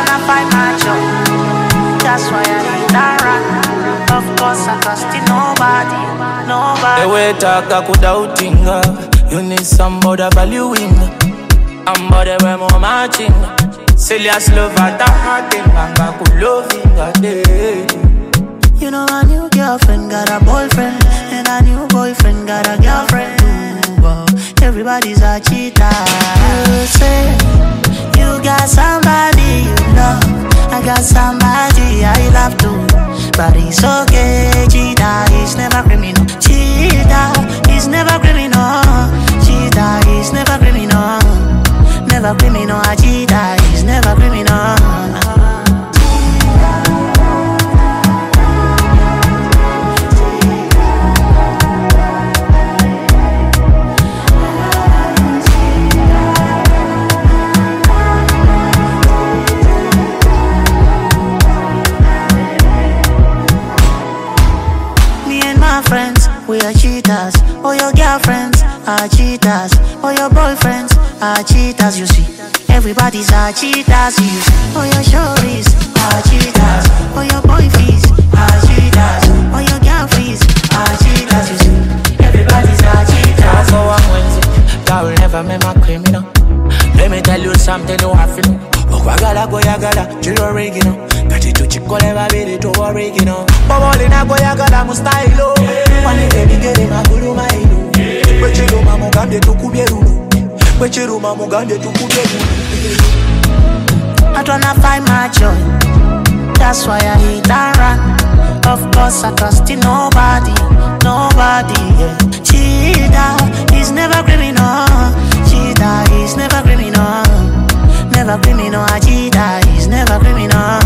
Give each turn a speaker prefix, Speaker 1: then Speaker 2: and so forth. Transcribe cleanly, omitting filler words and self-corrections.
Speaker 1: tryna find my joy. That's why I hit and run. Of course I trust in nobody, nobody.
Speaker 2: The way talk I could doubting. You need somebody valuing. Somebody way more matching. Serious love at the heart and I could loving a day.
Speaker 1: You know a new girlfriend got a boyfriend, and a new boyfriend got a girlfriend. Ooh, everybody's a cheater. You say you got somebody you love, I got somebody I love too. But it's okay, cheater is never criminal. Cheater is never criminal. Cheater is never criminal. Never criminal, a cheater is never criminal. Friends, we are cheaters. All your girlfriends are cheaters. All your boyfriends are cheaters. You see, everybody's a cheaters. You see, all your shorties are cheaters. All your boyfriends are cheaters. All your girlfriends are cheaters. You see, everybody's a cheaters.
Speaker 2: So I'm Wednesday, that will never make my criminal. Let me tell you something you have to know. Wagala goyagala, chilo regino. Kati tu chikole babiri tu warigino. Bobole na goyagala mustailo. Wani baby gere magulu mailu. Kwechiro mamugande tukubyeru. Kwechiro mamugande tukubyeru.
Speaker 1: I tryna find my joy. That's why I hit and run. Of course I trust in nobody, nobody. Yeah. Cheater is never criminal. Cheater is never criminal. Never criminal, a cheater is never criminal.